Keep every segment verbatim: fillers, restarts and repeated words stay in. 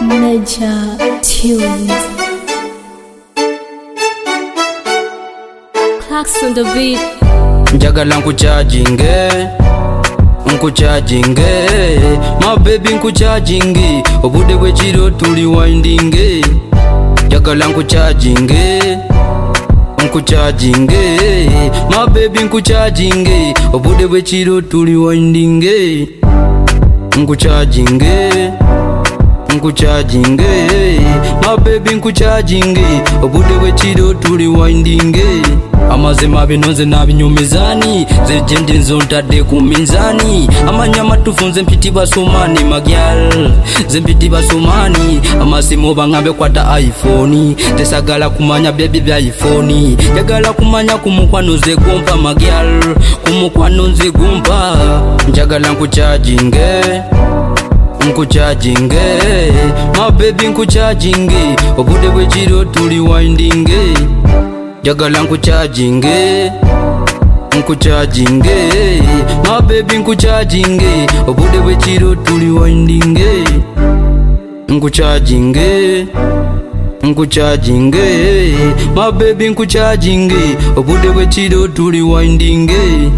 Major tunes. Clocks on the beat. Njagala nkucharginge, nkucharginge, my baby nkucharginge, obude bwekiro tuli windinge. Njagala nkucharginge, nkucharginge, my baby nkucharginge, obude bwekiro tuli windinge. Nkucharginge, nkucharginge, my baby nkucharginge, obude bwekiro tuli windinge. Amazima binonze nabinyumizani, zejendi nzontadde ku minzani. Amanya matufu nze mpiti basomani magyal, nze mpiti basomani. Amasimu bangambe kwata iPhone, tesagala kumanya baby bya iPhone. Njagala kumanya kumukwano ze gumpa magyal, kumukwano ze gumpa. Njagala nkucharginge, nkucharginge, my baby nkucharginge, obude bwekiro tuli windinge. Njagala nkucharginge, nkucharginge, my baby nkucharginge, obude bwekiro tuli windinge. Nkucharginge, nkucharginge, my baby nkucharginge, obude bwekiro tuli windinge.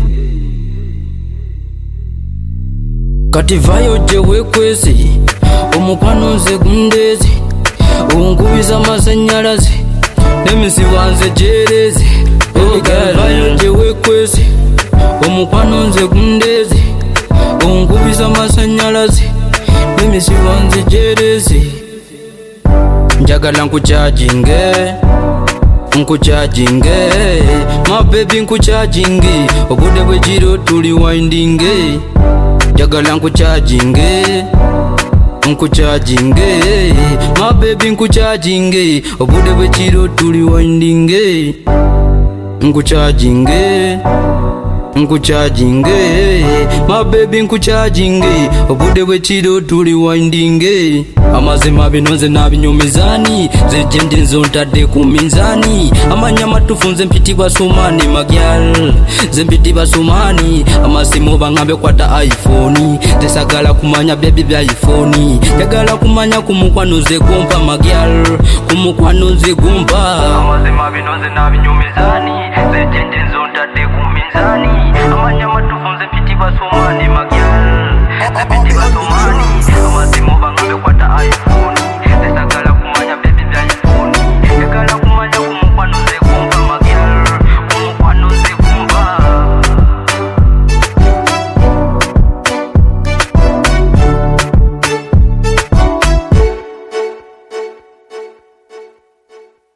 Kati vayo je wekwezi, omukwano nze gundezi, onkubiza amasanyalaze, nemisi wanze jerezi. Oh girl, vayo je wekwezi, omukwano nze gundezi, onkubiza amasanyalaze, nemisi wanze jerezi. Njagala nkucharginge, nkucharginge, my baby nkucharginge, obude bwekiro tuli windinge. Njagala nkucharginge, nkucharginge, my baby nkucharginge, obude bwekiro tuli windinge. Nkucharginge, nkucharginge, my baby nkucharginge, obude bwekiro tuli windinge. Amazima binonze nabinyumizani, zejendi nzontadde ku minzani. Amanya matufu nze mpiti basomani magyal, nze mpiti basomani. Amasimu bangambe kwata iPhone, tesagala kumanya baby bya iPhone. Njagala kumanya kumukwano ze gumpa magyal, kumukwano ze gumpa. Amazima binonze nabinyumizani, zejendi nzontadde ku minzani. Amanya matufu nze mpiti basomani magyal, nze mpiti basomani.